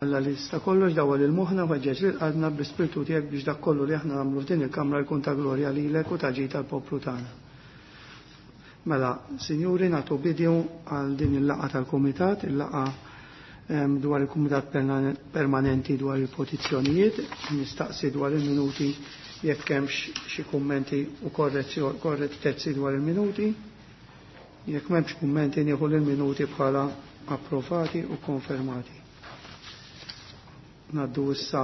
Alla lista kollox dawar il-moħna ħeġġeġ bil-qadna bl-ispirtu tiegħek biex dak kollu li aħna nagħmlu f'din il-Kamra jkun ta' glorja lilek u ta' ġid tal-poplu tagħna. Mela, sinjuri, nagħtu bidju għal din il-laqgħa tal-Kumitat, il-laqgħa dwar il-Kumitat Permanenti dwar il-petizzjonijiet, nistaqsi dwar il-minuti jekk hemm xi kummenti u korrettezzi dwar il-minuti. Jekk m'hemmx kummenti nieħu l-minuti bħala approvati u konfermati. Naddu issa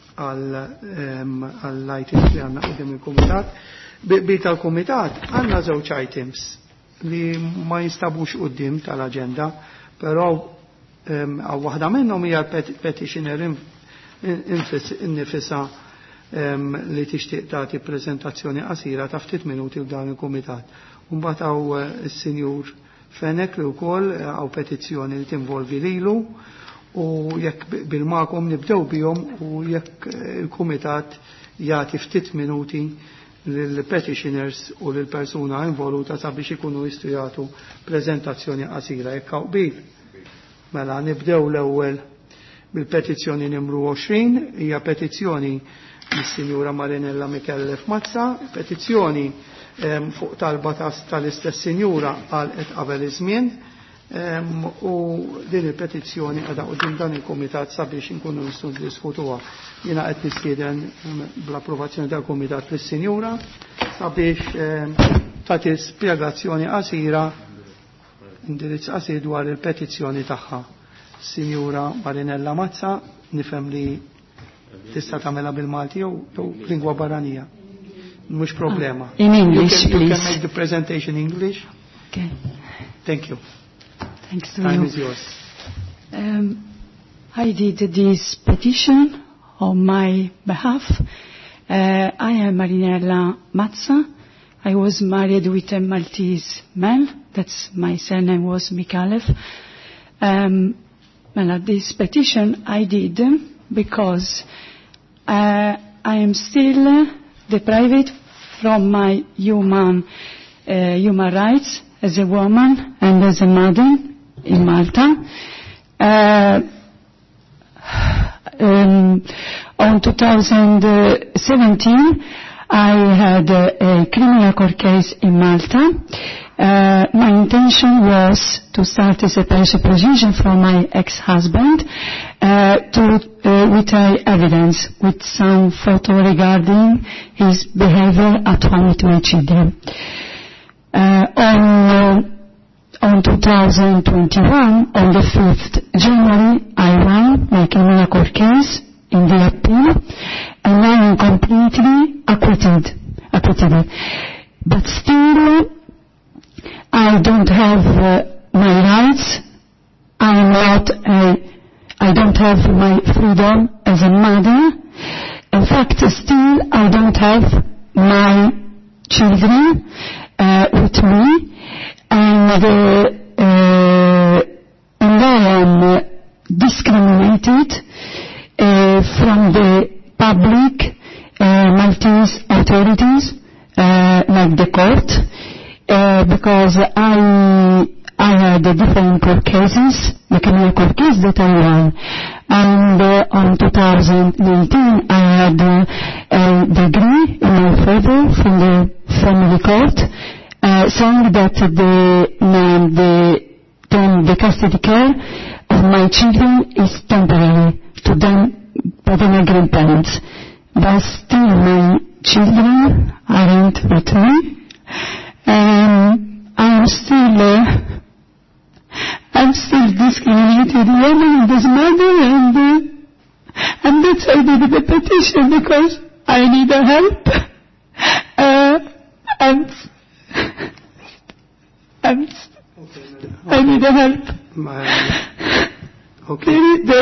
għall-items li għanna qudiem il-Kumitat. Bita l-Kumitat għanna żewġ items li ma jinstabux qudiem tal-aġenda, però waħda minnhom hija petitioner innifisha li tixtieq tagħti preżentazzjoni qasira ta' ftit minuti f'dan il-Kumitat. Mbagħad hawn is-Sinjur Fenek li wkoll hawn petizzjoni li tinvolvi lilu u jekk bil-makom nibdew bihom u jekk il-Kumitat jagħti ftit minuti lill-petitioners u lill-persuna involuta sabiex ikunu jistgħu jagħtu preżentazzjoni qasira jekk hawn bil. Mela nibdew l-ewwel bil-petizzjoni numru 20, hija petizzjoni mis-Sinjura Marinella Mikellef Mazza, petizzjoni fuq talba tal-istess sinjura qed qabel iż-żmien u din il-petizzjoni qiegħda quddiem dan il-Kumitat sabiex inkunu nistgħu niddiskutuha. Jiena qed nistieden bl-approvazzjoni tal-Kumitat lis-Sinjura sabiex tagħti spjegazzjoni qasira indirizz qasir dwar il-petizzjoni tagħha. Sinjura Marinella Mazza, nifhem li tista' tagħmilha bil-Malti jew lingwa barranija. Mhux problema. In English, please. You can make the presentation in English. Okay. Thank you. Thanks to Time you. is yours. I did this petition on my behalf. I am Marinella Mazza. I was married with a Maltese man. That's my surname was Mikalev. This petition I did because I am still deprived from my human rights as a woman and as a mother in Malta. On 2017, I had a criminal court case in Malta. My intention was to start a separation proceeding from my ex-husband with evidence, with some photo regarding his behavior at home with my children. On 2021, on the 5th January, I won my criminal court case in the appeal, and I am completely acquitted. But still, I don't have my rights. I don't have my freedom as a mother. In fact, still, I don't have my children with me, and I am discriminated from the public Maltese authorities, like the court, because I had different court cases, the criminal court case that I won. And on 2019, I had a degree in my favor from the family court, saying that the custody care of my children is temporary to them by the grandparents. But still, my children aren't with me. I'm still discriminated woman as mother, and that's why I did the petition, because I need help. I need help. Okay.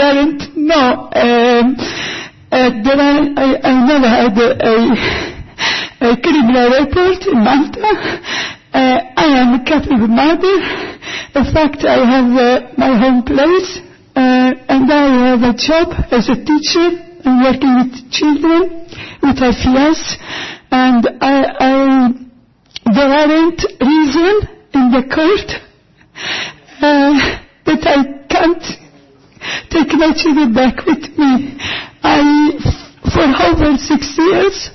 I never had a criminal report in Malta. I am a Catholic mother. In fact, I have my home place, and I have a job as a teacher. I'm working with children, with IFS, and there aren't reason in the court that I can't take my children back with me. For over 6 years,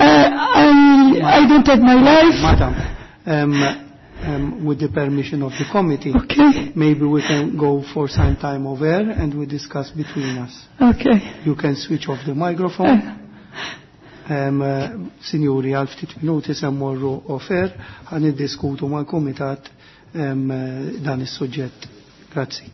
I don't have my life. Madam, with the permission of the committee, Okay. maybe we can go for some time over and we discuss between us. Okay. You can switch off the microphone. Signori, għal ftit minuti semmorru offer għan id-diskutu ma' komitat dan is-suġġett. Grazzi.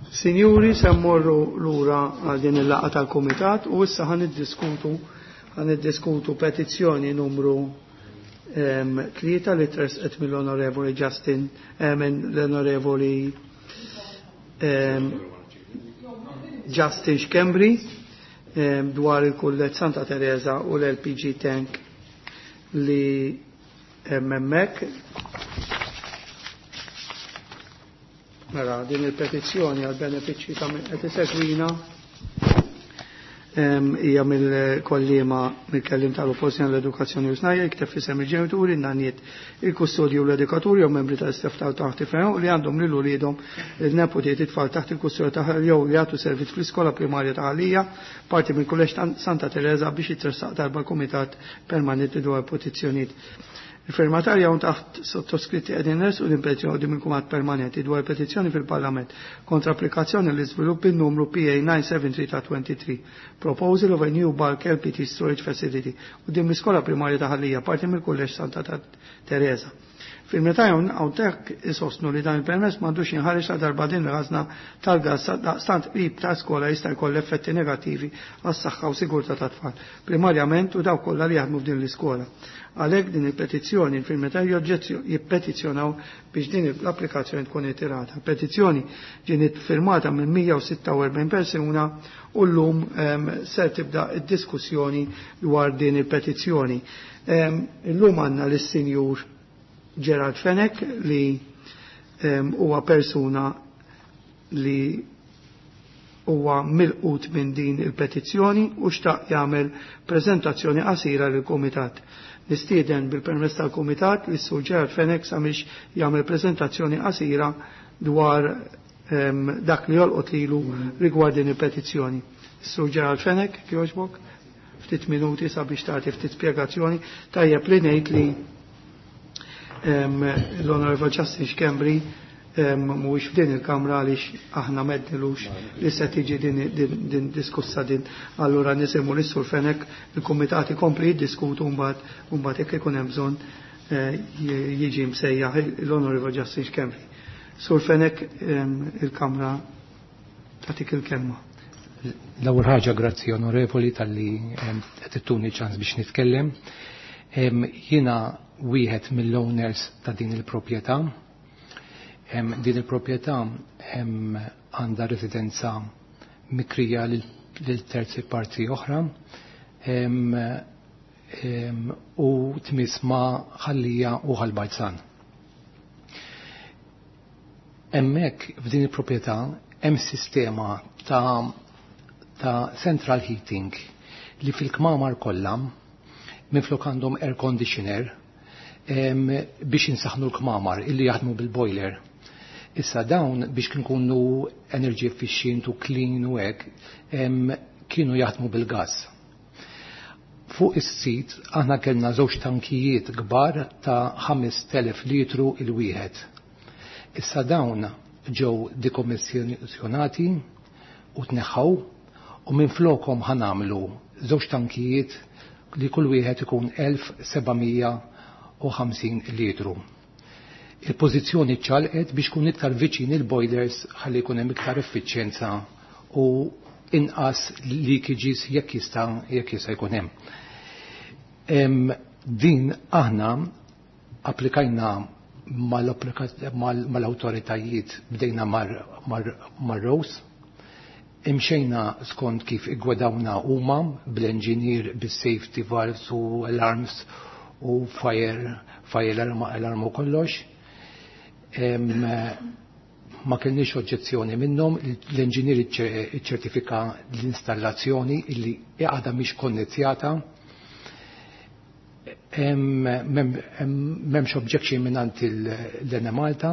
Sinjuri, semmorru lura għal din il-laqa tal-Komitat u issa ħaniddiskutu petizzjoni numru 3 li tresqet mill-Onorevoli Justin l-Onorevoli Justin Xkembri dwar il-kullet Santa Teresa u l-LPG tank li memmek. Mela, din il-petizzjoni għal benefiċċji ta' qed isegwina hija mill-kollima mill-kellim tal-Oppożizzjoni l-Edukazzjoni u Snajja jikteb fisem il-ġenituri, n-nanniet, il-kustodju u l-edukaturi jew membri tal-istaff taħt ifhem li għandhom lil uliedhom il-neputiet it-tfal taħt il-kustodju ta' jew li jagħtu servizz fl-iskola primarja ta' Ħalija, parti mill-Kulleġġ Santa Teresa biex jitressaq darba l-Kumitat Permanenti dwar petizzjonijiet. Il-firmatarja un taħt sottoskritti għedinres u l-impetizjoni dim il-Kumitat Permanenti dwar petizzjoni fil-Parlament kontra applikazzjoni l-izviluppi numru PA 973 ta' 23, Proposal of a New Bulk LPT Storage Facility u dim l-iskola primarja ta' Ħalija, parti mill-Kulleġġ Santa Teresa. Fil-metajja għawtek isosnu li dan il-permess mandux jinħarġ ta' darba din l-ħazna tal-gas stant qrib ta' skola jista' jkoll effetti negativi għas-saħħa u sigurtà tat-tfal, primarjament u daw kollha li jaħdmu f'din l-iskola. Għalhekk din il-petizzjoni fil-metajja jippetizzjonaw biex din l-applikazzjoni tkun irtirata. Petizzjoni ġiet firmata minn 146 persuna u llum ser tibda id-diskussjoni dwar din il-petizzjoni. Illum għandna lis-Sinjur Gerald Fenek li huwa persuna li huwa milqut minn din il-petizzjoni u xtaq jagħmel preżentazzjoni qasira lill-Kumitat. Nistieden bil-permess tal-Kumitat li s-Sur Gerald Fenek sabiex jagħmel preżentazzjoni qasira dwar dak li jolqot lilu rigward din il-petizzjoni. Sur Gerald Fenek, jogħġbok, ftit minuti sabiex tagħti ftit spjegazzjoni tajjeb li ngħid li l-Honorable Justin Xkembri mhuwiex f'din il-Kamra għaliex aħna meddilux li se tiġi din diskussa din. Allura nisimgħu lis-Sur Fenek il-Kumitati kompli jiddiskutu mbagħad jekk ikun hemm bżonn jiġi msejjaħ l-Honorable Justin Xkembri. Sur Fenek il-Kamra tagħtik il-kelma. L-ewwel ħaġa grazzi onorevoli tal-li qed ittuni ċans biex nitkellem. Jiena wieħed mill-owners ta' din il-proprjetà. Din il-proprjetà għandha residenza mikrija lil terzi parti oħra u tmiss ma' Ħallija u Ħalbajtzan. Hemmhekk f'din il-proprjetà hemm sistema ta' central heating li fil-kmamar kollha minflok għandhom air conditioner biex insaħnu l-kmamar illi jaħdmu bil-boiler. Issa dawn biex nkunu energy efficient u clean u hekk kienu jaħdmu bil-gas. Fuq is-sit aħna kellna żewġ tankijiet kbar ta' 5,000 litru il-wieħed. Issa dawn ġew dikommissjonati u tneħħaw u minflokhom ħanamlu żewġ tankijiet li kull wieħed ikun 1,750 litru. Il-pożizzjoni ċalqet biex kun iktar viċin il-boilers ħalli jkun hemm iktar effiċjenza u inqas leakages jekk jista' jkun hemm. Din aħna applikajna mal-awtoritajiet bdejna mar-Rows. Imxejna skont kif igwadawna huma bl-engineer bis-safety valves u alarms u fire alarm u kollox. Ma kellniex oġġezzjoni minnhom, l-engineer iċċertifika l-installazzjoni illi għadha mhix konnezzjata. M'hemmx objection mingħand l-Ena Malta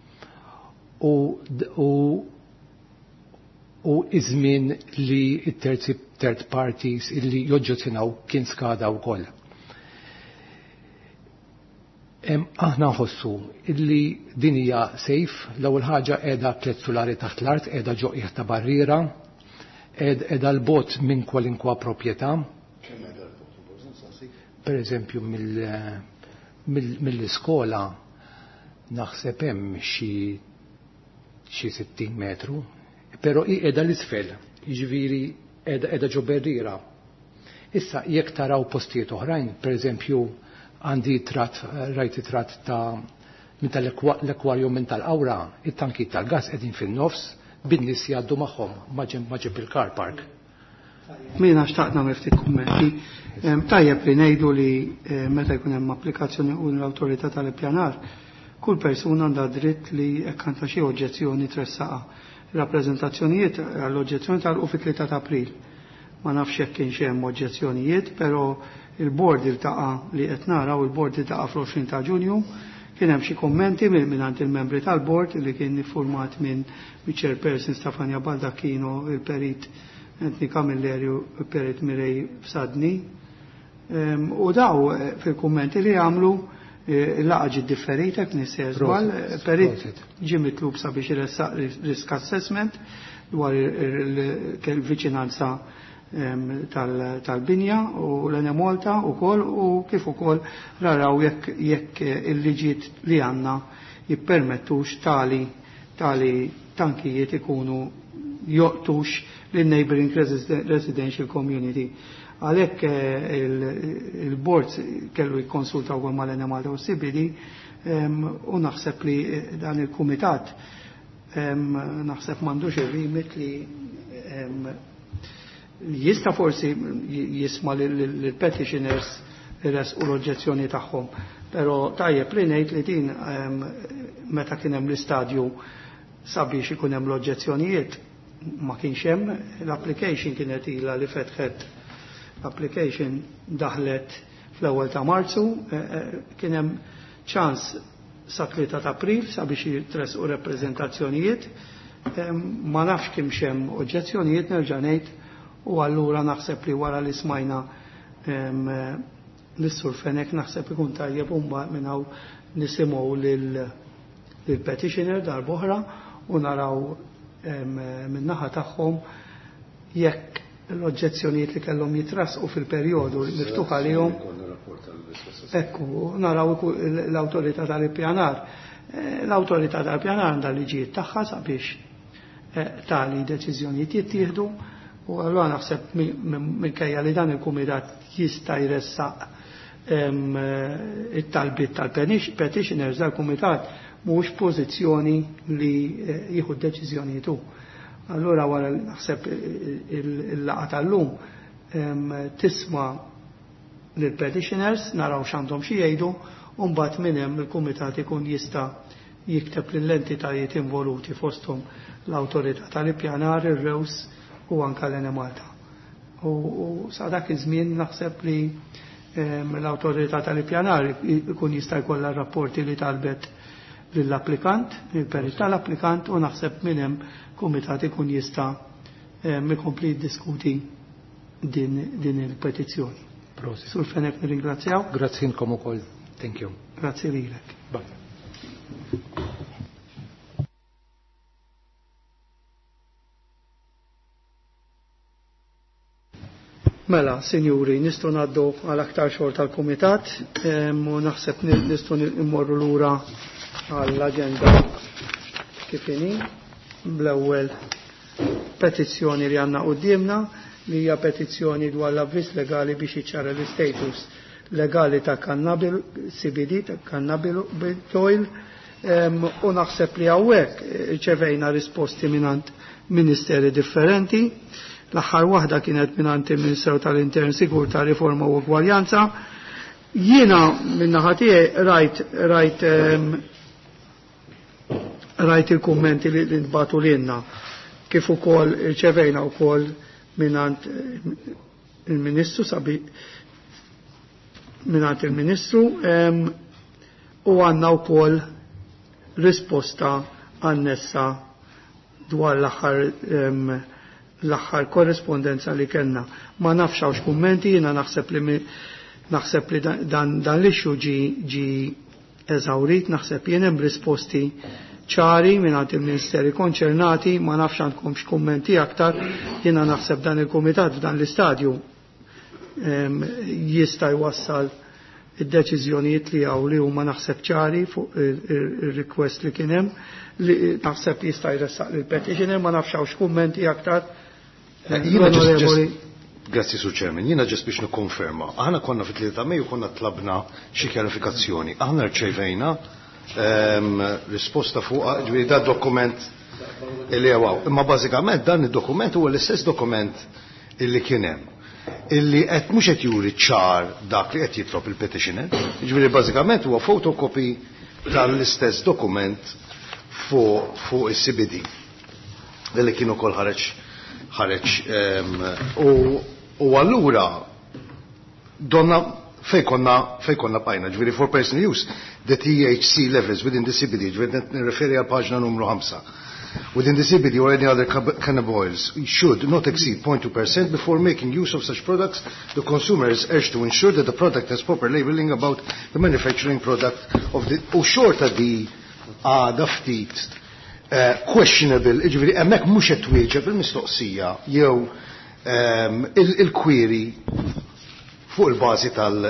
u iż-żmien li third parties illi joġġezzjonaw kien skada wkoll. Aħna nħossu illi din hija safe, l-ewwel ħaġa qiegħda 3 sulari taħt l-art, qiegħda ġoqgħod ta' barriera, qiegħda l-bot minn kwalinkwa proprjetà. Per eżempju mill-iskola naħseb hemm xi 60 metru, però hi qiegħda l-isfel, jiġifieri qiegħda ġo berriera. Issa jekk taraw postijiet oħrajn, pereżempju għandi rajt tratt ta' minn tal-ekwarjum minn tal-Qawra, it-tankijiet tal-gas qegħdin fin-nofs, bin-nies jgħaddu magħhom ma ġib il-car park. Mina xtaqna miftit kummenti. Tajjeb li ngħidu li meta jkun hemm applikazzjoni u l-awtorità tal-ippjanar, kull persuna għandha dritt li jekk għandha xi oġġezzjoni tressaqa. Rappreżentazzjonijiet għall-oġġezzjoni tal-qu fit-3 ta' April. Ma nafx jekk kienx hemm oġġezzjonijiet, però il-bord iltaqa' li qed naraw il-bord iltaqa' fl-20 ta' Ġunju. Kien hemm xi kummenti mingħand il-membri tal-bord li kien iffurmat minn chairperson Stefania Baldacchino, il-perit Anthony Camilleri, perit Mirej Sadni. U daw fil-kummenti li għamlu il-laqa ġiet differita knisser żball, perit ġie mitlub sabiex iressaq risk assessment dwar il-viċinanza tal-binja u l-enemolta u kol u kif ukoll raraw jekk il-liġiet li għanna jippermettux tali tankijiet ikunu joqtux l-neighboring residential community. Għalhekk il-board kellu jikkonsultaw għal mal-enemolta u s-sibidi u naħseb li dan il-kumitat naħseb m'għandux ir-rimit li jista forsi jisma l-petitioners res u l-oġġezzjoni tagħhom. Pero tajjeb li ngħid li din meta kien hemm l-istadju sabiex ikun hemm l-oġġezzjonijiet ma kienx hemm, l-application kienet ilha li fetħet l-application daħlet fl-ewwel ta' Marzu, kien hemm ċans sa 3 ta' April sabiex jitresqu rappreżentazzjonijiet, ma nafx kemm hemm oġġezzjonijiet nerġa' ngħid. U allura naħseb li wara li smajna l-Sur Fenek naħseb ikun tajjeb minn hawn nisimgħu lill-petitioner darb'oħra u naraw min-naħa tagħhom jekk l-oġġezzjonijiet li kellhom jitrasqu fil-perjodu miftuħ għalihom. Ekku, naraw l-awtorità tal-ippjanar. L-awtorità tal-ippjanar għandha liġijiet tagħha sabiex tali deċiżjonijiet jittieħdu. U għallura naħseb minkejja li dan il-kumitat jista' jressaq it-talbiet tal-petitioners dal-kumitat mhux pożizzjoni li jieħu deċiżjonijiet hu. Allura wara naħseb il-laqgħa tal-lum tisma' lill-petitioners naraw x'għandhom xi jgħidu u mbagħad minn hemm il-kumitat ikun jista' jikteb lill-entitajiet involuti fosthom l-awtorità tal-ippjanar, ir-rews u anka l-enemalta. U sa dak iż-żmien naħseb li l-awtorità tal-ippjanar ikun jista' jkollha rapporti li talbet lill-applikant, il-perit tal-applikant u naħseb minn hemm kumitat ikun jista' ikompli jiddiskuti din il-petizzjoni. Sur Fenek nirringrazzjaw. Grazzi lkom ukoll. Thank you. Grazzi lilek. Mela, sinjuri, nistgħu ngħaddu għal aktar xogħol tal-kumitat u naħseb nistgħu immorru lura għall-aġenda kif inhi bl-ewwel petizzjoni li għandna qudiemna li hija petizzjoni dwar l-avviż legali biex jiċċara l-istatus legali ta' CBD ta' cannabidiol oil u naħseb li hawnhekk ċevejna risposti mingħand ministeri differenti. L-aħħar waħda kienet mingħand il-Ministeru tal-Intern Sigurtà, Riforma u Ugwaljanza. Jiena min-naħa tiegħi rajt il-kummenti li ntbagħtu lilna kif ukoll ċevejna wkoll mingħand il-Ministru mingħand il-Ministru u għandna wkoll risposta annessa dwar l-aħħar korrespondenza li kellna. Ma nafx hawnx kummenti, jiena naħseb li dan l-ixxu ġi eżawrit, naħseb jien hemm risposti ċari mingħand il-Ministeri konċernati, ma nafx għandkomx kummenti aktar, jiena naħseb dan il-kumitat f'dan l-istadju jista' jwassal id-deċiżjonijiet li hawn li huma naħseb ċari fuq ir-request li kien hemm li naħseb jista' jressaq lil petitioner ma nafx hawnx kummenti aktar. Grazzi Sur Chairman, jiena ġest biex nikkonferma. Aħna konna fit-3 ta' Mejju konna tlabna xi kjarifikazzjoni. Aħna rċevejna risposta fuq ġifieri da dokument illi għaw. Imma bażikament dan id-dokument huwa l-istess dokument illi kien hemm. Illi qed mhux qed juri ċar dak li qed jitlob il-petitioner. Ġifieri bażikament huwa fotokopi tal-istess dokument fuq is-CBD. Illi kienu kol ħareġ u allura donna fej konna bajna, ġviri for personal use, the THC levels within the CBD, ġviri nirreferi għal paġna numru 5. Within the CBD or any other cannabinoids should not exceed 0.2% before making use of such products. The consumer is urged to ensure that the product has proper labeling about the manufacturing product of the short of the ftit questionable, ġviri emmek mux jtwieġeb il-mistoqsija jew il-query fuq il-bazi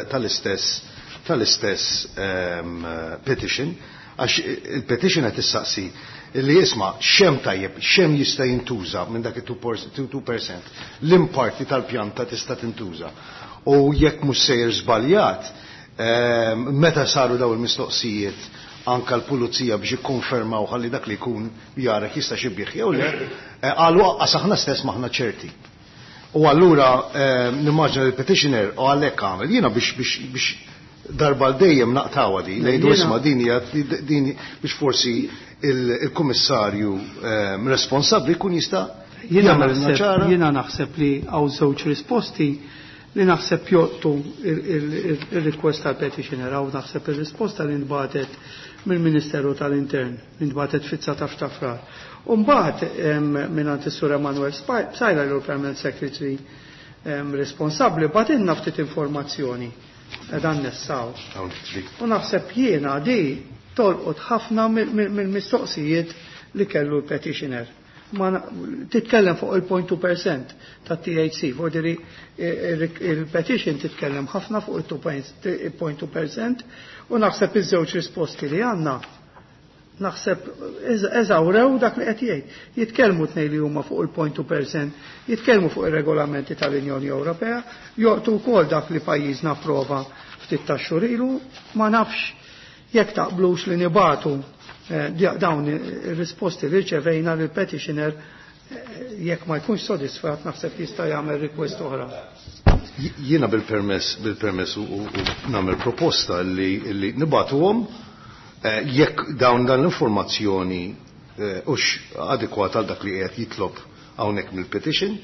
tal-istess petition, għax il-petition għet issaqsi li jisma xem tajjeb, xem jista' jintuża minn dak 2%, l-imparti tal-pjanta tista' tintuża. U jekk mhux sejjer żbaljat, meta saru daw il-mistoqsijiet anka l-pulizija biex jikkonfermaw ħalli dak li jkun jarek jista' xibbiħ jew le, qalu aqqas aħna stess maħna ċerti. U allura nimmaġna l-petitioner u għalhekk għamel jiena biex darba l-dejjem naqtawa di ngħidu isma' din biex forsi il-kummissarju responsabbli jkun jista' jagħmel ċara. Jiena naħseb li hawn żewġ risposti li naħseb joqtu il-request tal-petitioner hawn naħseb ir-risposta li nbatet mill-Ministeru tal-Intern, li nbatet fit-19 ta' frar. Mbagħad mingħand is-Sur Emanuel Sajla l-Permanent Secretary responsabbli bagħad inna ftit informazzjoni dan nessaw. U naħseb jiena di tolqot ħafna mill-mistoqsijiet li kellu l-petitioner. Titkellem fuq il-0.2% ta' THC, fordi il-petition titkellem ħafna fuq il-0.2% u naħseb iż-żewġ risposti li għandna naħseb eżawrew dak li qed jgħid. Jitkellmu tnejn li huma fuq il-0.2%, jitkellmu fuq ir-regolamenti tal-Unjoni Ewropea, joqtu wkoll dak li pajjiżna approva ftit tax-xhur ilu, ma nafx jekk taqblux li nibatu dawn ir-risposti li rċevejna lil petitioner jekk ma jkunx sodisfat naħseb jista' jagħmel request oħra. Jiena bil-permess u nagħmel proposta li nibatuhom jekk dawn dan l-informazzjoni ux adekwata għal dak li qed jitlob hawnhekk mill-petition.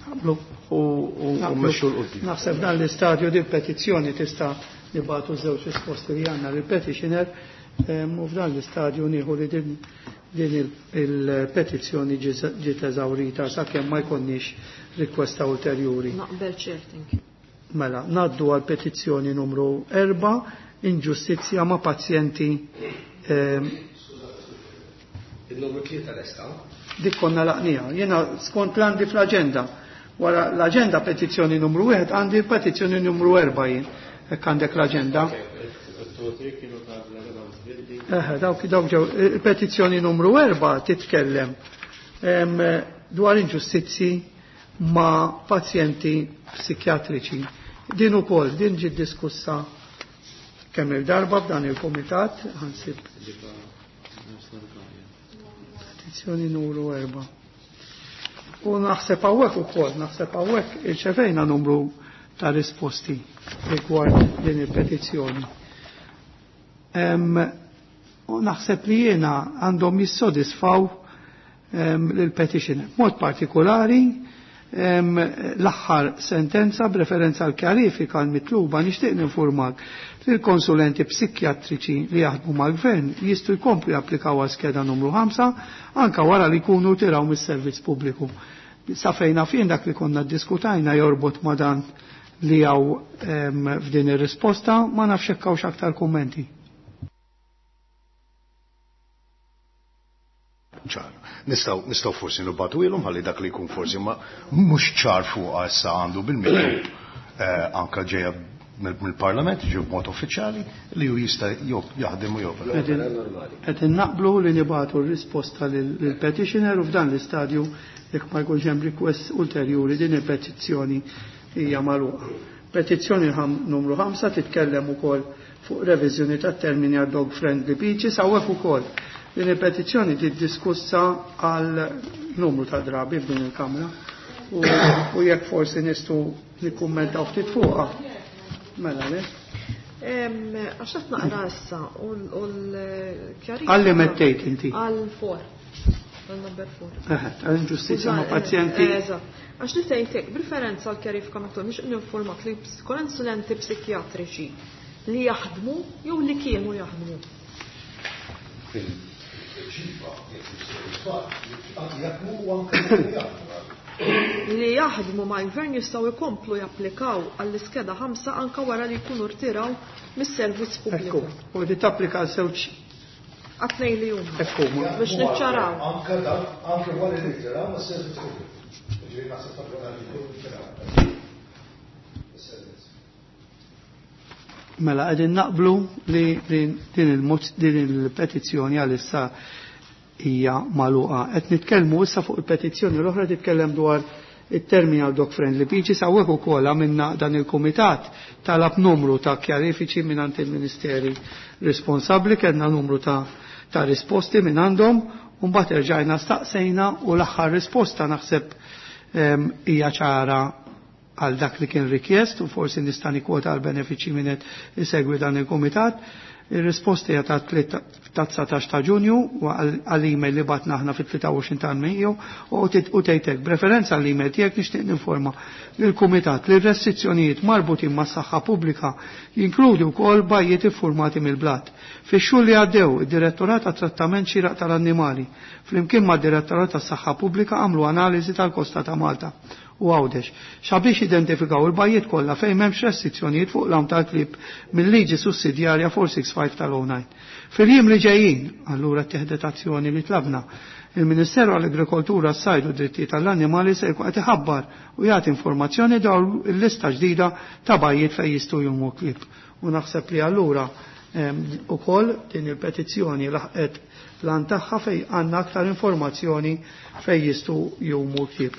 U mmexxu l-qudiem. Naħseb dan l-istadju di petizzjoni tista' nibatu żewġ risposti li għandna lill-petitioner u f'dan l-istadju nieħu li din il-petizzjoni ġiet eżawrita sakemm ma jkunniex rikwesta ulterjuri. Naqbel ċerting. Mela, ngħaddu għal petizzjoni numru 4, inġustizzja ma' pazjenti. Il-numru 3 resta. Dik konna laqnija. Jiena skont l-għandi fl-aġenda. Wara l-aġenda petizzjoni numru 1 għandi petizzjoni numru 4 jien. Hekk għandek l-aġenda. Dawk ġew petizzjoni numru 4 titkellem dwar inġustizzi ma' pazjenti psikjatriċi. Din ukoll din ġiet diskussa kemm il-darba f'dan il-komitat ħansib petizzjoni numru 4. U naħseb hawnhekk ukoll, naħseb hawnhekk irċevejna numru ta' risposti rigward din il-petizzjoni. U naħseb li jiena għandhom jissodisfaw l-petitioner. Mod partikolari l-aħħar sentenza b'referenza għal kjarifika l-mitluba nixtieq ninformak li l-konsulenti psikjatriċi li jaħdmu mal-gvern jistgħu jkomplu japplikaw skeda numru 5 anka wara li jkunu tiraw mis-servizz pubbliku. Sa fejna fien dak li konna diskutajna jorbot ma' dan li hawn f'din ir-risposta ma nafx hekk hawnx aktar kummenti. Nistaw forsi nubatu ilhom ħalli dak li jkun forsi ma mhux ċar fuq issa għandu bil-miktub anka ġejja mill-Parlament jiġu b'mod uffiċjali li hu jista' jaħdem u jopera. Qed innaqblu li nibagħtu r-risposta lill-petitioner u f'dan l-istadju jekk ma jkunx hemm request ulterjuri din il-petizzjoni hija magħluqa. Petizzjoni numru 5 titkellem ukoll fuq reviżjoni tat-termini għad dog friendly beaches hawnhekk ukoll. Din il-petizzjoni tiddiskussa għal numru ta' drabi f'din il-Kamra u jekk forsi nistgħu nikkummentaw ftit fuqha. Mela le? Għax qed naqra issa u l-kjarifika. Għalli mettejt inti. Għal-4. Għal-number 4. Għal-ġustizja ma' pazjenti. Għax nitejtek, b'referenza għal-kjarifika ma' nix informat li konsulenti psikjatriċi li jaħdmu jew li kienu jaħdmu. Li jaħdmu mal-gvern jistgħu jkomplu japplikaw għall-iskeda 5 anke wara li jkunu rtiraw mis-servizz pubbliku. U di tapplika żewġ għatnej li jum biex niċċaraw. Anke wara li rtiraw mis-servizz pubbliku. Mela qegħdin naqblu li din il-petizzjoni għalissa hija magħluqa. Qed nitkellmu issa fuq il-petizzjoni l-oħra titkellem dwar it-terminal dog friendly beaches hawnhekk ukoll għamilna dan il-kumitat talab numru ta' kjarifiċi mingħand il-Ministeri responsabbli kellna numru ta' risposti minn għandhom u mbagħad irġajna staqsejna u l-aħħar risposta naħseb hija ċara għal dak li kien rikjest u forsi nista' nikkwota għal benefiċċji minn qed isegwi dan il-kumitat. Ir-risposta hija ta' 19 ta' Ġunju u għall-email li batna aħna fit-23 ta' Mejju u tgħidlek b'referenza għall-email tiegħek nixtieq ninforma lill-kumitat li r-restrizzjonijiet marbutin mas-saħħa pubblika jinkludi wkoll bajjiet iffurmati mill-blat. Fix-xhur li għaddew id-Direttorat tat-Trattament Xieraq tal-Annimali flimkien mad-Direttorat tas-Saħħa Pubblika għamlu analiżi tal-Kosta ta' Malta u għawdex sabiex identifikaw il-bajjiet kollha fejn m'hemmx restrizzjonijiet fuq l-hawn tal-klib mill-liġi sussidjarja 465 tal-09. Fil-jiem li ġejjin, allura teħdet azzjoni li tlabna. Il-Ministeru għall-Agrikoltura, s-Sajd u d-Drittijiet tal-Annimali se jkun qed iħabbar u jagħti informazzjoni dwar il-lista ġdida ta' bajjiet fejn jistgħu jummu klib. U naħseb li allura ukoll din il-petizzjoni laħqet lan tagħha fejn għandna aktar informazzjoni fejn jistgħu jummu klib.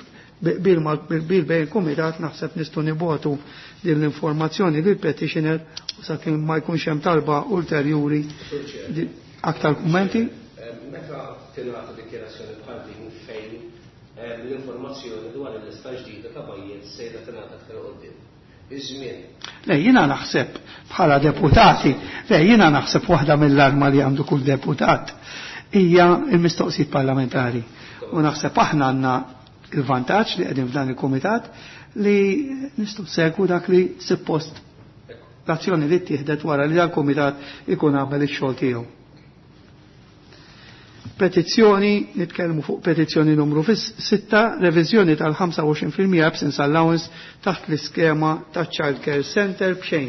Bil bejn kumitat naħseb nistgħu nibotu din l-informazzjoni lil petitioner u sakemm ma jkunx hemm talba ulterjuri aktar kummenti. Meta tingħata dikjarazzjoni bħal din fejn l-informazzjoni dwar il-lista ġdida ta' bajjiet sejra tingħata aktar quddiem. Iż-żmien. Le jiena naħseb bħala deputati, jiena naħseb waħda mill-arma li għandu kull deputat hija l-mistoqsijiet parlamentari. U naħseb aħna għandna il-vantaġġ li qegħdin f'dan il-kumitat li nistgħu segwu dak li suppost l-azzjoni li ttieħdet wara li dal-kumitat ikun għamel ix-xogħol tiegħu. Petizzjoni, nitkellmu fuq petizzjoni numru 6, reviżjoni tal-25% absence allowance taħt l-iskema ta' Child Care Center b'xejn.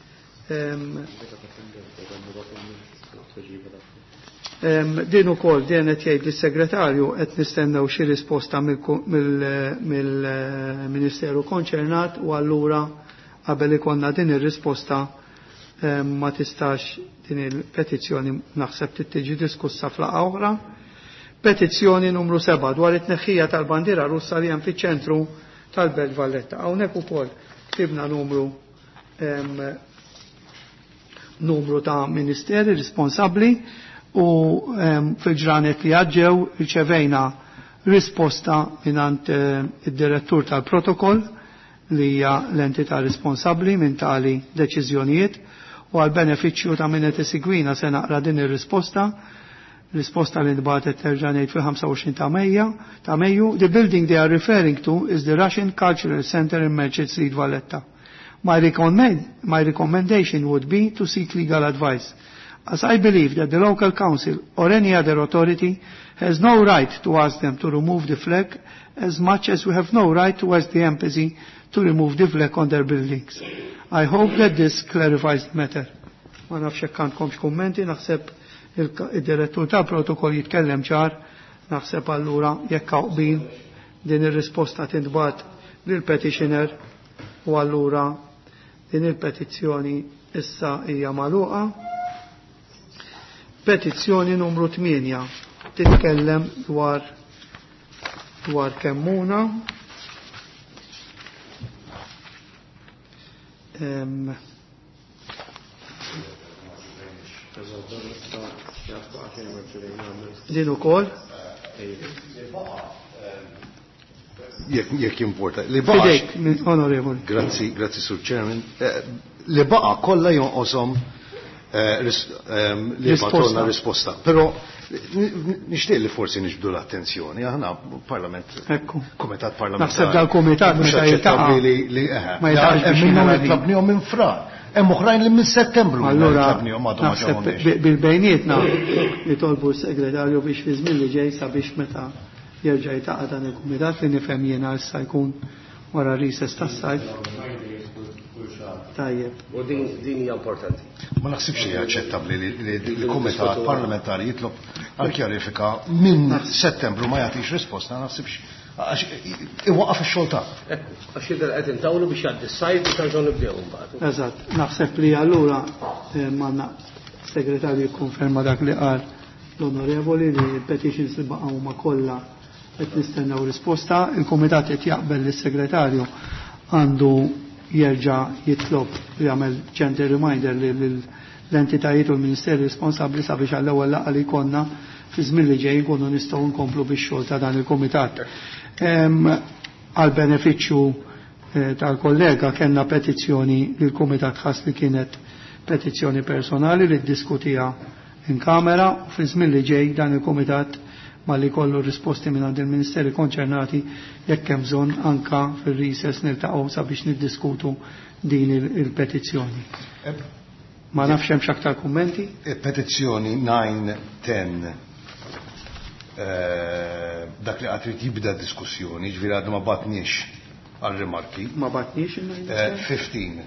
Din ukoll din qed jgħid lis-segretarju qed nistennew xi risposta mill-Ministeru konċernat u allura qabel ikollna din ir-risposta ma tistax din il-petizzjoni naħseb tiġi diskussa fl-laqgħa oħra. Petizzjoni numru 7 dwar it-tneħħija tal-bandiera Russa li hemm fiċ-ċentru tal-Belt Valletta. Hawnhekk ukoll ktibna numru ta' ministeri responsabbli u fil-ġranet li għadġew riċevejna risposta minant id-direttur tal-protokoll li hija l-entità responsabbli minn tali deċiżjonijiet u għal benefiċċju ta' min qed isegwina se naqra din ir-risposta. Risposta li nbatet terġa' ngħid fil-25 ta' Mejju. The building they are referring to is the Russian Cultural Center in Merchant Street, Valletta. My recommendation would be to seek legal advice, as I believe that the local council or any other authority has no right to ask them to remove the flag as much as we have no right to ask the embassy to remove the flag on their buildings. I hope that this clarifies the matter. Ma nafx hekk għandkomx kummenti, naħseb il-direttur tal-protokoll jitkellem ċar, naħseb allura jekk qbil din ir-risposta tintbagħat lill petitioner u allura Din il-petizzjoni issa hija magħluqa. Petizzjoni numru 8 titkellem dwar Kemmuna. Din ukoll jekk importa. Li baqa onorevoli. Grazzi, Sur Chairman. Li baqa kollha jonqoshom li batonna risposta. Però nixtieq li forsi niġbdu l-attenzjoni, aħna Parlament, Kumitat Parlamentari. Naħseb dal-Kumitat meta jiltaqa' ma jiltaqgħux minnhom jitlabnihom minn frar. Hemm oħrajn li minn Settembru jitlabnihom għadhom ma ġewhomx. Bil-bejnietna nitolbu s-segretarju biex fi żmien li ġej sabiex meta jerġa' jiltaqa' dan il-Kumitat li nifhem jiena issa jkun wara rises tas-sajf. Tajjeb. U din hija importanti. Ma naħsibx hija aċċettabbli li l-Kumitat Parlamentari jitlob għal kjarifika minn Settembru ma jagħtix risposta, naħsibx iwaqqaf ix-xogħol ta'. Għax jidher qed intawlu biex jgħaddi s-sajf biex nerġgħu nibdew mbagħad. Eżatt, naħseb li allura manna segretarju jikkonferma dak li qal l-onorevoli li l-petitions li baqgħu huma kollha qed nistennew risposta. Il-Kumitat qed jaqbel lis-segretarju għandu jerġa' jitlob jagħmel gentle reminder l-entitajiet u l-Ministeri responsabbli sabiex għall-ewwel laqgħa li jkollna fi żmien li ġej nkunu nistgħu nkomplu bix-xogħol ta' dan il-Kumitat. Għal benefiċċju tal-kollega kellna petizzjoni li l-Kumitat ħass li kienet petizzjoni personali li ddiskutija in kamera u fi żmien li ġej dan il-Kumitat ma li kollu risposti minn għand il-Ministeri konċernati jekk hemm bżonn anka fir-rises niltaqgħu sabiex niddiskutu din il-petizzjoni. Ma nafx hemm x'aktar kummenti? Petizzjoni 9-10 dak li qatt jibda diskussjoni, ġifieri għadna ma batniex għal-rimarki. Ma batniex il-9? 15.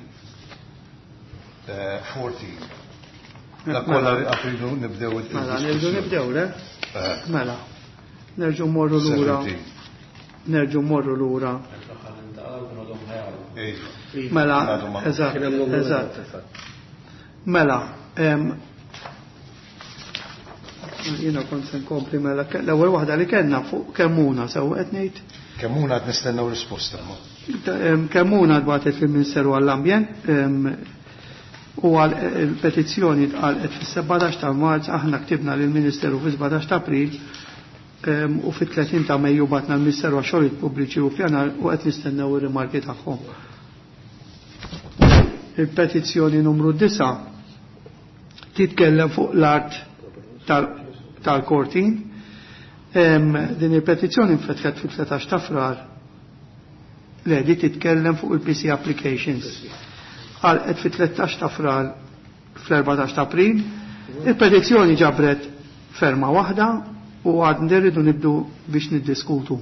14. Dak kollha għatridu nibdew. Mela nibdew le? Mela. Nerġu morru lura. Mela, eżatt. Mela, jiena kont se nkompli mela l-ewwel waħda li kellna fuq Kemmuna sew qed ngħid. Kemmuna qed nistennew risposta. Kemmuna dbatet fil-Ministeru għall-Ambjent u għal il-petizzjoni tqalqet fis-17 ta' Marz aħna ktibna lill-Ministeru fis-17 ta' April u fit-30 ta' Mejju batna l-Ministeru għax-Xogħlijiet Pubbliċi u Pjanar u qed nistennew ir-rimarki tagħhom. Il-petizzjoni numru 9 titkellem fuq l-art tal-Kortin. Din il-petizzjoni nfetħet fil-13 ta' Frar. Le, di titkellem fuq il-PC applications. Għalqet fit-13 ta' Frar fl-14 ta' April. Il-petizzjoni ġabret ferma waħda u għad nirridu nibdu biex niddiskutu.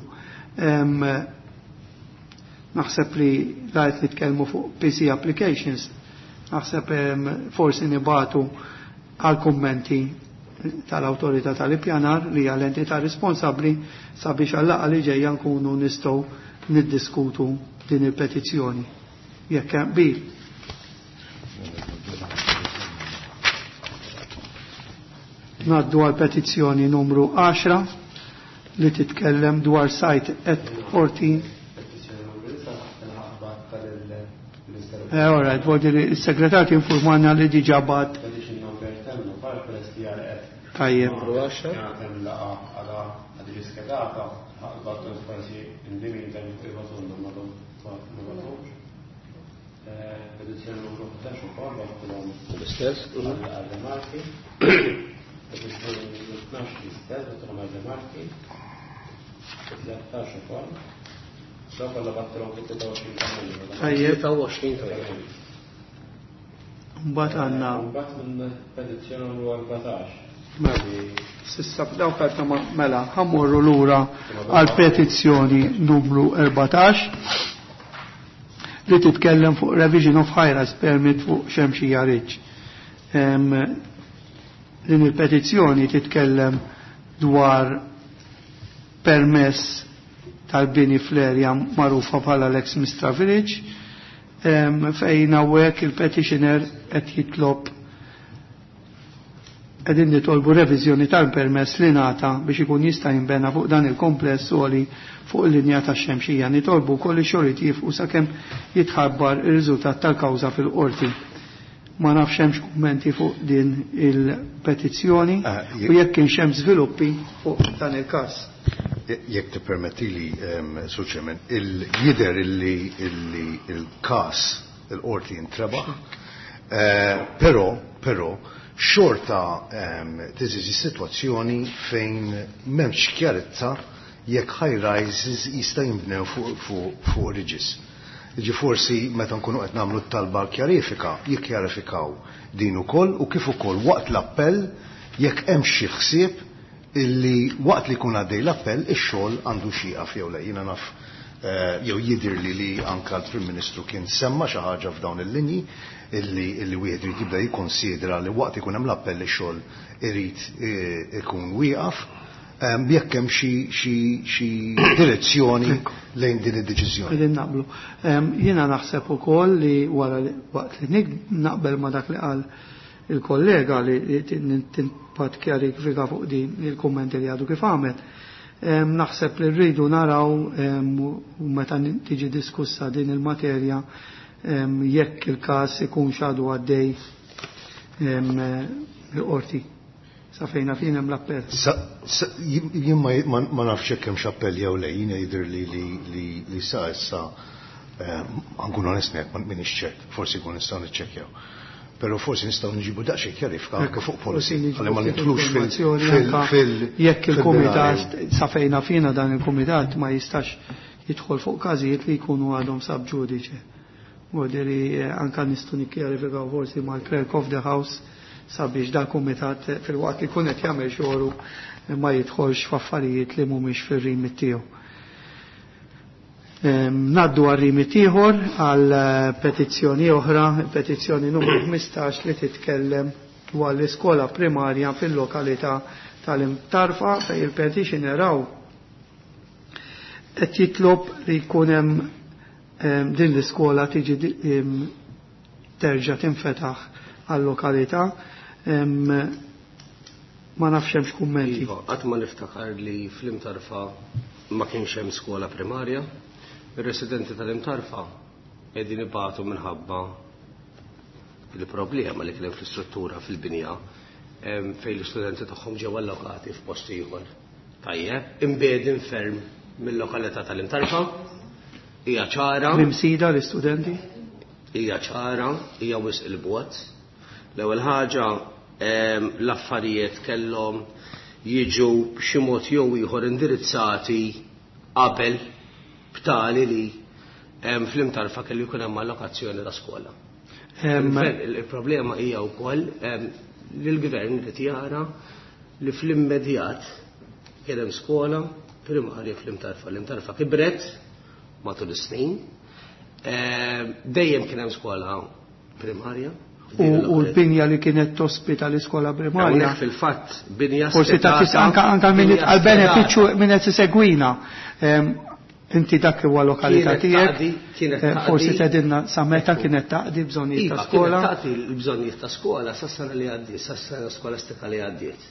Naħseb li għajt nitkellmu fuq PC applications. Naħseb forsi nibatu għal-kommenti tal-autorità tal-ippjanar li għal-entità responsabli sabiex għall-laqgħa li ġejja nkunu nistgħu niddiskutu din il-petizzjoni. Jekk hemm bil. Naddu għal petizzjoni numru 10 li titkellem dwar sajt et 14. Alright, vodi li il-segretarju informana li diġa bad. Tajjeb. Mbagħad għandna petizzjoni numru 14. Sissa daw karta mela ħammorru lura għal petizzjoni numru 14 li titkellem fuq revision of high-rise permit fuq Xemxija Ridge. Din il-petizzjoni titkellem dwar permess tal-bini fl-erja magħrufa bħala l-ex Mistra Village fejn hawnhekk il-petitioner qed jitlob qegħdin nitolbu reviżjoni tal-permess li ngħata biex ikun jista' jinbena fuq dan il-kompless soli fuq il-linja tax-Xemxija. Nitolbu wkoll ix-xogħol jifqu sakemm jitħabbar ir-riżultat tal-kawża fil-qorti. Ma nafx hemmx kummenti fuq din il-petizzjoni u jekk kienx hemm żviluppi fuq dan il-każ. Jekk tippermettili, Suċemen, jidher illi il-każ il-qorti intrebaħ, però xorta tiżiġi sitwazzjoni fejn m'hemmx ċjarizza jekk high rises jista' jinbnew fuq riġis. Ġi forsi meta nkunu qed nagħmlu t-talba kjarifika, jikkjarifikaw din ukoll u kif ukoll waqt l-appell jekk hemm xi ħsieb illi waqt li jkun għaddej l-appell ix-xogħol għandu xieqaf jew le. Jiena naf jew jidhirli li anke l-Prim Ministru kien semma xi ħaġa f'dawn il-linji illi wieħed irid jibda jikkonsidra li waqt ikun hemm l-appell ix-xogħol irid ikun wieqaf jekk hemm xi direzzjoni lejn din id-deċiżjoni. Qegħdin naqblu. Jiena naħseb ukoll li wara waqt li naqbel ma dak li qal il-kollega li tinpat kjarifika fuq din il-kummenti li għadu kif għamel. Naħseb li rridu naraw u meta tiġi diskussa din il-materja jekk il-każ ikun xadu għaddej l-qorti. Sa fejna fin hemm l-appell. Jien ma nafx hekk hemm x'appell jew le, jien jidher li sa issa nkun onest m'iniex ċert, forsi jkun nistgħu niċċekkjaw. Però forsi nistgħu nġibu daqsxejn kjarifika anke fuq policy għalli ma nitlux jekk il-kumitat sa fejna fina dan il-kumitat ma jistax jidħol fuq każijiet li jkunu għadhom sab ġudice. Moderi anke nistgħu nikkjarifikaw forsi mal-clerk of the house sabiex dal kumitat fil-waqt li kun qed jagħmel xogħlu ma jidħolx f'affarijiet li mhumiex fir-rimit tiegħu. Naddu għal-rimit ieħor għal petizzjoni oħra, petizzjoni numru 15 li titkellem dwar l-iskola primarja fil-lokalità tal-Imtarfa fejn il-petitioner raw qed jitlob li jkun hemm din l-iskola tiġi terġa' tinfetaħ għall-lokalità. Ma nafx hemmx kummenti. Qatt ma niftakar li fl-Imtarfa ma kienx hemm skola primarja. Ir-residenti tal-Imtarfa qegħdin ibatu minħabba il-problema li kien hemm fl-istruttura fil-binja fejn l-istudenti tagħhom ġew allokati f'post ieħor. Tajjeb, imbedin ferm mill-lokalità tal-Imtarfa, hija ċara. Mimsida l-istudenti? Hija ċara, hija wisq il-bwot. L-ewwel ħaġa l-affarijiet kellhom jiġu b'xi mod jew ieħor indirizzati qabel b'tali li fl-Imtarfa kellu jkun hemm allokazzjoni ta' skola. Il-problema hija wkoll li l-gvern qed jara li fl-immedjat kien hemm skola primarja fl-Imtarfa. L-Imtarfa kibret matul is-snin. Dejjem kien hemm skola primarja. U l-binja li kienet tospita l-iskola primarja. Fil-fatt binja forsi ta' anka għal benefiċċju minn qed isegwina. Inti dak huwa lokalità tiegħek, forsi tgħidilna sa meta kienet taqdi bżonnijiet ta' skola. Kienet taqdi l-bżonnijiet ta' skola sas-sena li għaddiet, sas-sena skolastika li għaddiet.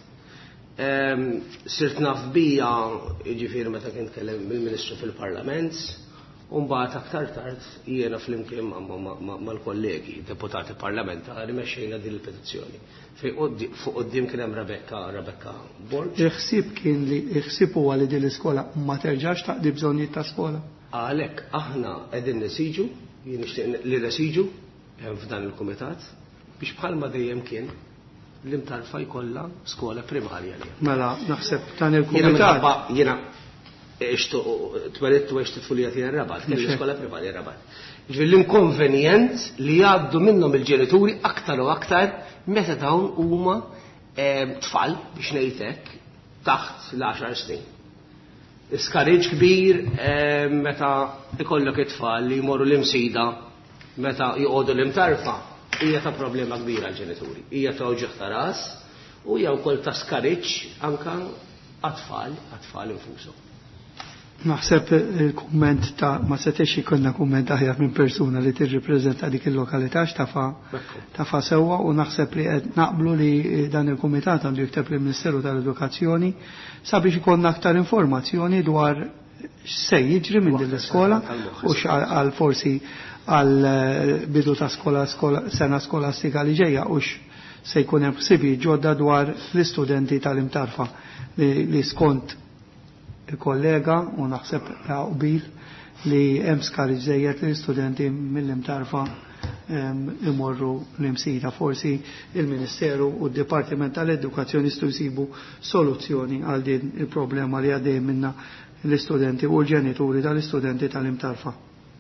Sirt naf bija, jiġifieri meta kien tkellem mill-Ministru fil-Parlament, u mbagħad aktar tard jiena flimkien mal-kollegi deputati parlamentari mexxejna din il-petizzjoni. Fuq quddiem kien hemm Rebecca Borg. Il-ħsieb kien li il-ħsieb huwa li din l-iskola ma terġax taqdi bżonnijiet ta' skola. Għalhekk aħna qegħdin nesiġu, jien nixtieq li nesiġu f'dan il-kumitat biex bħalma dejjem kien l-Imtarfa jkollha skola primarja. Mela naħseb dan il-kumitat. Jiena twelettu għax titfulija tiegħi Rabat, kien l-iskola primarja Rabat. L-inkonvenjent li jgħaddu minnhom il-ġenituri aktar u aktar meta dawn huma tfal biex ngħidlek taħt l-10 snin. Iskariġ kbir meta ikollok it-tfal li jmorru l-imsida meta joqogħdu l-Imtarfa hija ta' problema kbira għall-ġenituri. Hija ta' oġġeħ ta' ras u hija wkoll ta' skariġ anke għat-tfal infushom. Naħseb il-kumment ma setax ikollna kumment aħjar minn persuna li tirrippreżenta dik il-lokalità tafa sewwa u naħseb li qed naqblu li dan il-kumitat għandu jikteb lill-Ministeru tal-Edukazzjoni sabiex ikollna aktar informazzjoni dwar x'se jiġri minn din l-iskola u għal forsi għal bidu ta' sena skolastika li ġejja u se jkun hemm ħsibi ġodda dwar l-istudenti tal-imtarfa li skont il-kollega u naħseb qbil li hemm skariġ żejjed li l-istudenti mill-imtarfa imorru l-imsira. Forsi il-Ministeru u d-Dipartiment tal-Edukazzjoni jsibu soluzzjoni għal din il-problema li għaddej minna l-istudenti u l-ġenituri tal-istudenti tal-imtarfa.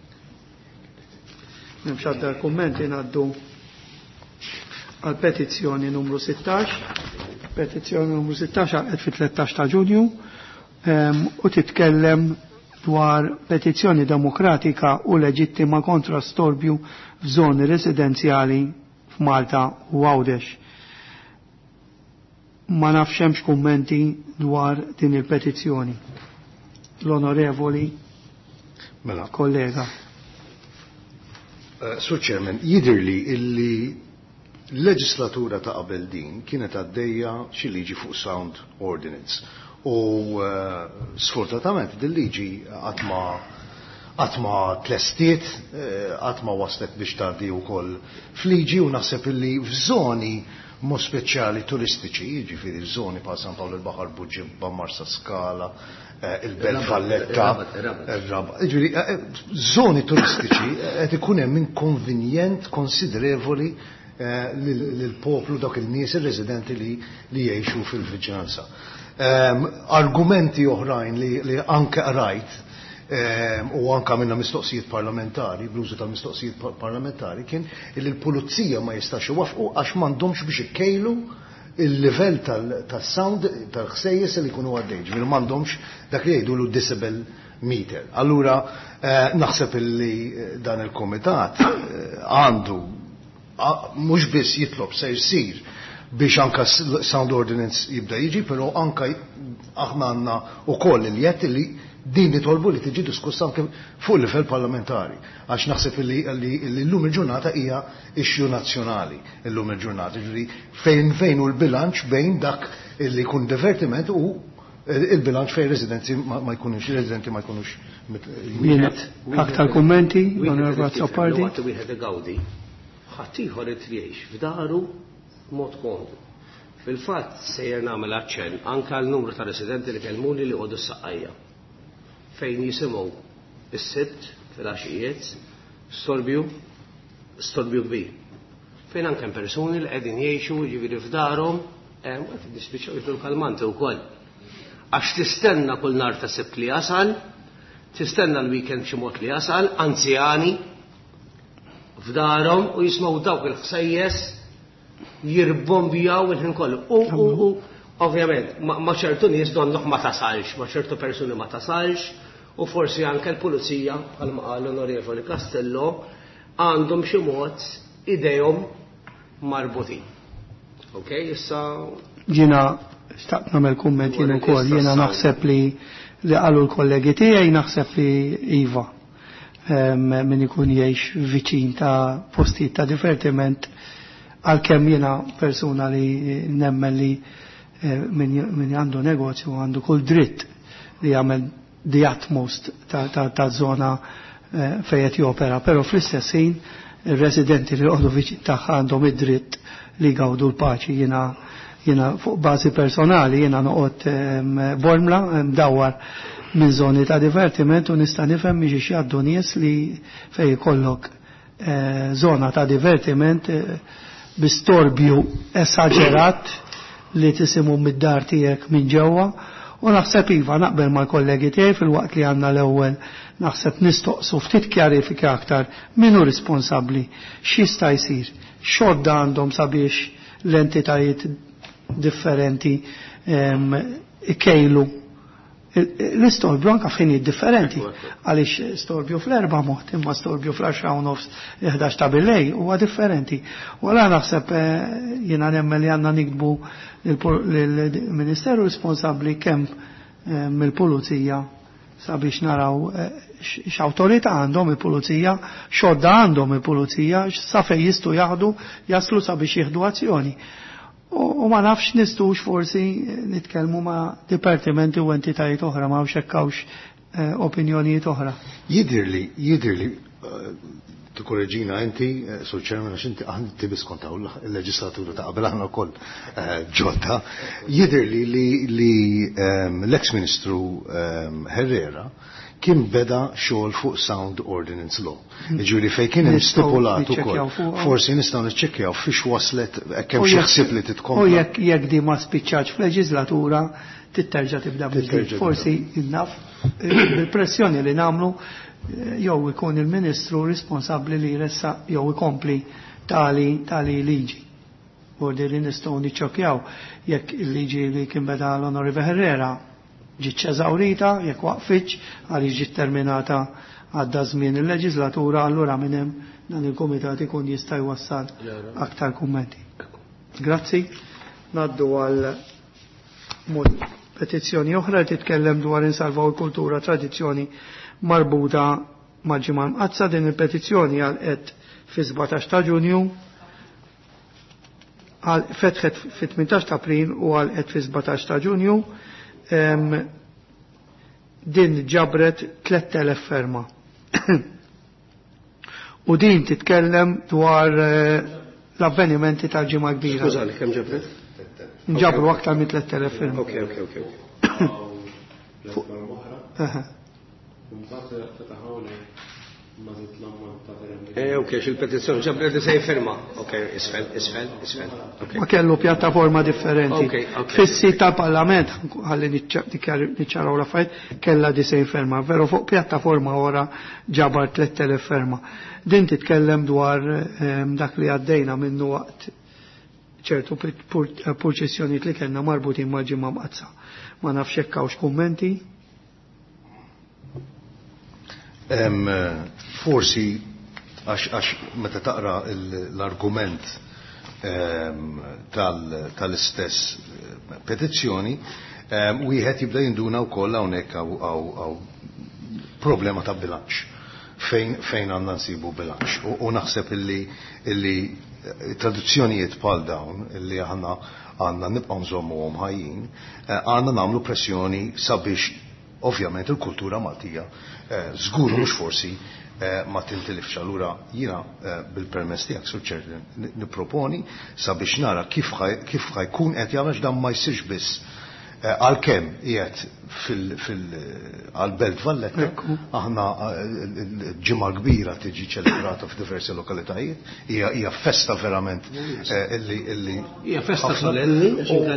Nemx għadda l-kommenti ngħaddu għal petizzjoni numru 16. Petizzjoni numru 16 għed fit-13 ta' Ġunju u titkellem dwar petizzjoni demokratika u leġittima kontra storbju f'żoni residenzjali f'Malta u Għawdex. Ma nafx hemmx kummenti dwar din il-petizzjoni. L-onorevoli kollega. Sur Chairman, jidirli illi l-leġislatura ta' qabel din kienet għaddejja xi liġi fuq Sound Ordinance. U sfortunatament din liġi għatma tlestiet, għatma waslet biex tgħaddi wkoll f'liġi u naħseb illi f'żoni mo speċjali turistiċi, jiġifieri żoni bħal San Paolo il-Baħar Buġġib, Marsa Skala, il-Belt Valletta, il-Raba. Żoni turistiċi qed ikun hemm inkonvenjent konsiderevoli lill-poplu dak il-nies ir-residenti li jgħixu fil-viġinanza. Argumenti oħrajn li anke rajt u anke minna mistoqsijiet parlamentari, blużu ta' mistoqsijiet parlamentari, kien li l-pulizija ma jistax iwafqu għax m'għandhomx biex ikkejlu il-livell tal-sound tal-ħsejjes li jkunu għaddej, ġifieri m'għandhomx dak li jgħidu decibel meter. Allura naħseb li dan il-komitat għandu mhux biss jitlob se jsir biex anka Sound Ordinance jibda jiġi, però anka aħna għandna wkoll il-jett li din li tolbu li tiġi diskussa anke fuq livell parlamentari. Għax naħseb li llum il-ġurnata hija issue nazzjonali llum il-ġurnata. Ġifieri fejn u l-bilanċ bejn dak li jkun divertiment u il-bilanċ fejn residenti ma jkunux aktar kummenti, onorevoli Appardi. Waqt wieħed igawdi ħadd ieħor irid jgħix f'daru mod kondu. Fil-fatt sejjer nagħmel aċċenn anke għal numru ta' residenti li kellmuni li għodu s-saqqajja fejn jisimgħu is-sibt fil-għaxijiet storbju kbir. Fejn anke hemm persuni li qegħdin jgħixu jiġifieri f'darhom qed dispiċċaw jitlu l-kalmanti wkoll. Għax tistenna kull nhar ta' sibt li jasal, tistenna l-weekend b'xi mod li jasal, anzjani f'darhom u jismgħu dawk il-ħsejjes jirbombjaw il-ħin kollu. U ovvjament, ma ċertu nies donnuh ma tasalx, ma ċertu persuni ma tasalx, u forsi anke l-pulizija, bħalma qal l-Onorevoli Castello, għandhom xi mod idejhom marbutin. Okay, issa Jiena xtaqt nagħmel kumment jien ukoll, jiena naħseb li qalu l-kollegi tiegħi naħseb li iva min ikun jgħix viċin ta' postijiet ta' divertiment għalkemm jiena persuna li nemmen li min għandu negozju għandu kull dritt li jagħmel the utmost ta' zona fejn qed jopera, però fl-istess ħin ir-residenti li jqogħdu viċin tagħha għandhom id-dritt li jgawdu l-paċi. Jiena fuq bażi personali jiena noqgħod bormla mdawwar minn żoni ta' divertiment u nista' nifhem miex jgħaddu nies li fejn jkollok żona ta' divertiment bistorbju esaġerat li tisimhu mid-dar tiegħek minn ġewwa u naħseb iva naqbel mal-kollegi tiegħi fil-waqt li għandna l-ewwel naħseb nistoqsu ftit kjarifika aktar min hu responsabbli, x'jista' jsir, x'għodda għandhom sabiex l-entitajiet differenti ikejlu l-istorbju anka f'ħinijiet differenti għaliex storbju fl-4 mod imma storbju fl-10 u nofs 11 ta' billej huwa differenti. U għala naħseb jiena nemmen li għandna nikbu lill-Ministeru responsabbli kemm mill-Pulizija sabiex naraw x'awtorità għandhom il-pulizija, x'għodda għandhom il-pulizija, sa fejn jistgħu jaslu sabiex jieħdu azzjoni. U ma nafx nistgħux forsi nitkellmu ma' dipartimenti u entitajiet oħra ma' xekkawx opinjonijiet oħra. Jidirli tikkorreġina inti, Sur Chairman, għax inti għandi biskontaw il-leġislatura ta' qabel aħna wkoll ġodda, jidirli li l-ex-Ministru Herrera kien beda xogħol fuq Sound Ordinance Law. Ġifieri fejn kien hemm stipulat ukoll. Forsi nistgħu niċċekkjaw fiex waslet kemm xi ħsieb li titkompla. U jekk di ma spiċċax f'leġislatura titterġa' tibda mill-ġdid. Forsi innaf bil-pressjoni li nagħmlu jew ikun il-Ministru responsabbli li jressa jew ikompli tali liġi. U li nistgħu niċċokkjaw jekk il-liġi li kien beda l-Onorevole Herrera ġiet eżawrita, jekk waqfitx għaliex ġiet terminata għadda żmien il-leġislatura, allura minn hemm dan il-kumitat ikun jista' jwassal aktar kummenti. Grazzi. Naddu għal petizzjoni oħra titkellem dwar insalvaw il-kultura tradizzjoni marbuta ma' ġimgħa mqazza. Din il-petizzjoni għalqet fi 17 ta' Ġunju, fetħet fi 18 ta' April u għalqet fi 17 ta' Ġunju. Din ġabret 3000 ferma. U din titkellem dwar l-avvenimenti tal-ġimgħa kbira. Skużani, kemm ġabret? Nġabru aktar minn 3000 ferma. Okay. Ok, xil-petizzjoni ġabret di sej firma. Ok, isfel. Ma kellu pjattaforma differenti. Fissi tal-Parlament, għalli niċċaraw la fajt, kella di sej firma. Veru fuq pjattaforma ora ġabar 3000 firma. Din titkellem dwar dak li għaddejna minnu waqt ċertu purċessjoni li kellna marbutin ma' ġimgħa mqazza. Ma nafx jekkawx kummenti. Forsi għax meta taqra l-argument tal-istess petizzjoni, wieħed jibda jinduna wkoll hawnhekk hawn problema ta' bilanċ fejn għandna nsibu bilanċ. U naħseb illi traduzzjonijiet bħal dawn illi għandna nibqgħu nżommuhom ħajjin, għandna nagħmlu pressjoni sabiex ovvjament il-kultura Maltija żgur mhux forsi ma tintilifx. Allura jiena bil-permess tiegħek Sur Chair nipproponi sabiex nara kif ħajkun qed jagħmel dan ma jsirx biss għalkemm qiegħed għall-Belt Valletta aħna ġimgħa kbira tiġi ċelebrata f'diversi lokalitajiet, hija festa verament illi hija festa solenni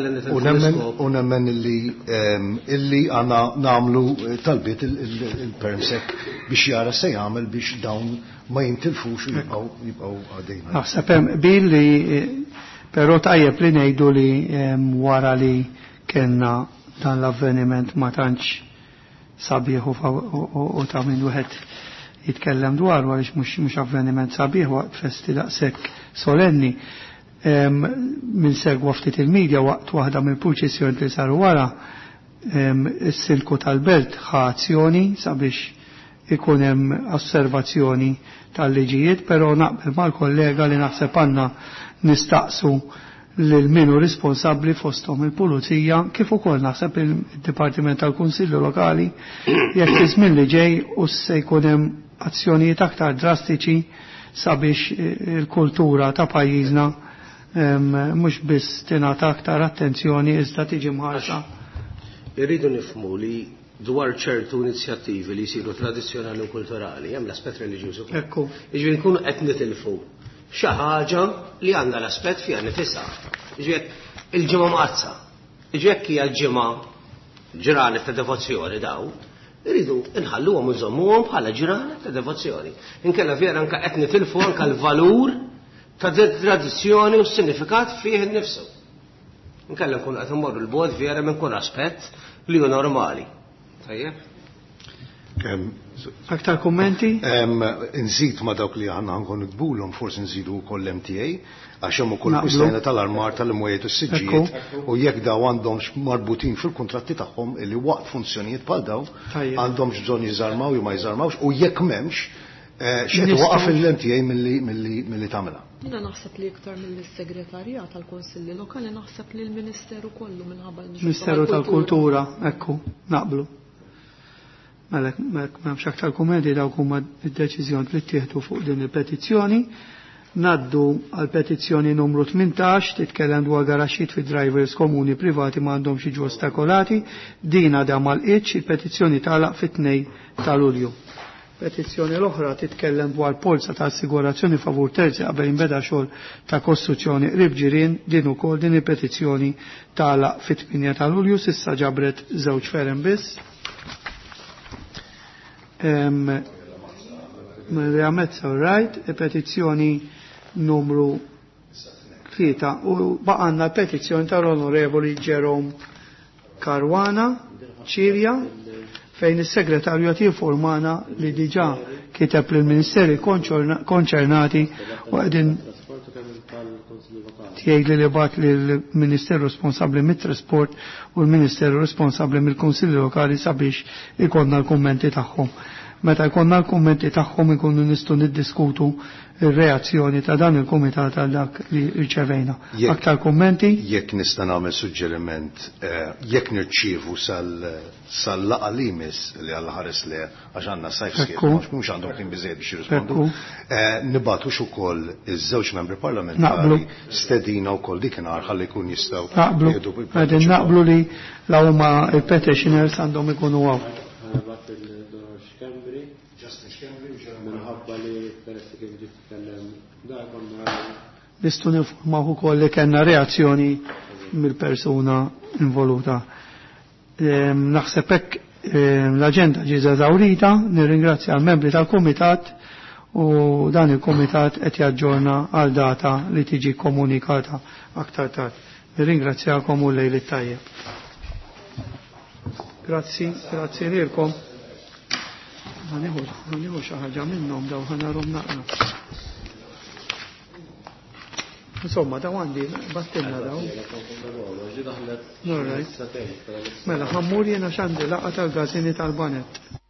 u nemmen illi għandna nagħmlu talbiet il-permsek biex jara se jagħmel biex dawn ma jintilfux u jibqgħu għadejn. Naħseb hemm billi però tajjeb li ngħidu li wara li kenna dan l-avveniment ma tantx sabiħ u ta' minn wieħed jitkellem dwar għaliex mhux avveniment sabiħ waqt festi daqshekk solenni. Min segwa ftit il-medja waqt waħda mill-purċissjoni li saru wara, is-Silku tal-Belt ħa azzjoni sabiex ikun hemm osservazzjoni tal-liġijiet, però naqbel mal-kollega li naħseb għandna nistaqsu lil minu responsabbli fosthom il-pulizija kif ukoll naħseb il-Dipartiment tal-Kunsillu Lokali jekk iż-żmien li ġej u se jkun hemm azzjonijiet aktar drastiċi sabiex il-kultura ta' pajjiżna mhux biss tingħata aktar attenzjoni iżda tiġi mħarsa. Irridu nifhmu li dwar ċertu inizjattivi li jsiru tradizzjonali u kulturali hemm l-aspett reliġjuż ukoll. Ekku. Jiġifieri nkunu qed nitilfu xi ħaġa li għandha l-aspett fiha nifisha. Jiġifieri il-ġimgħa mqazza. Jiġifieri hija l-ġimgħa ġranet ta' devozzjoni daw, iridu nħalluhom iżommuhom bħala ġranet ta' devozzjoni. Inkella vera anke qed nitilfu anke l-valur ta' tradizzjoni u s-sinifikat fih innifsu. Inkella nkunu qed immorru l-bod vera minn kull aspett li hu normali. Tajjeb? Aktar kommenti? Nżid ma dawk li għanna għankun nitbulhom forsi nżidu wkoll MTA għax hemm ukoll kwistjoni tal-armar tal-imwiet u s-siġġijiet u jekk daw għandhomx marbutin fil-kuntratti tagħhom illi waqt funzjonijiet bħal daw għandhomx bżonn jiżarmaw jew ma jiżarmawx u jekk m'hemmx x'qed waqaf il-MTA milli tagħmilha. Jiena naħseb li iktar mill-segretarjat tal-Konsilli Lokali naħseb li l-Ministeru kollu minħabba Ministeru tal-Kultura, ekku, naqblu. Malek m'hemmx aktar kummenti dawk huma d-deċiżjoni li ttieħdu fuq din il-petizzjoni. Naddu għal petizzjoni numru 18 titkellem dwar garaxxiet fi drivers komuni privati ma għandhomx jiġu ostakolati. Din għadha mal-qiegħ il-petizzjoni tagħlaq fit-2 ta' Lulju. Petizzjoni l-oħra titkellem dwar polza ta' assigurazzjoni favur terzi qabel inbeda xogħol ta' kostruzzjoni qrib ġirien din ukoll din il-petizzjoni tagħlaq fit-8 ta' Lulju s'issa ġabret żewġ ferem biss. Mezza right, petizzjoni numru 3 u baqanna petizzjoni tal-Onorevoli Jerome Caruana Ċirja fejn is-segretarju qed jinformana li diġà kiteb lill-Ministeri konċernati u qegħdin tgħid li bat lill-Ministeru responsabbli mit-trasport u l-Ministeru responsabbli mill-Kunsilli Lokali sabiex ikonna l-kummenti tagħhom. Meta jkollna l-kummenti tagħhom ikunu nistgħu niddiskutu ir-reazzjoni ta' dan il-kumitat għal dak li rċevejna. Aktar kummenti? Jekk nista' nagħmel suġġeriment, jekk nirċievu sal-laqa li jmiss li għall ħares le għax għandna sajf skiet, mhux għandhom kien biżejjed biex jirrispondu, nibatux ukoll iż-żewġ membri parlamentari stedina wkoll dikinhar ħalli jkun jistgħu. Naqblu. Qegħdin naqblu li l-huma il-petitioners għandhom ikunu hawn. Nistu nifhmaw ukoll li kellna reazzjoni mill-persuna involuta. Naħseb hekk l-aġenda ġiet eżawrita, nirringrazzja l-membri tal-Kumitat u dan il-Kumitat qed jaġġorna għal data li tiġi komunikata aktar tard. Nirringrazzjakom u lejl it-tajjeb. Grazzi lilkom. Ħaniħu xi ħaġa minnhom daw ħanarom naqra. Insomma, daw għandi battilna daw. Mela, ħammur jiena x'għandi laqgħa tal-Gażini tal-Banet.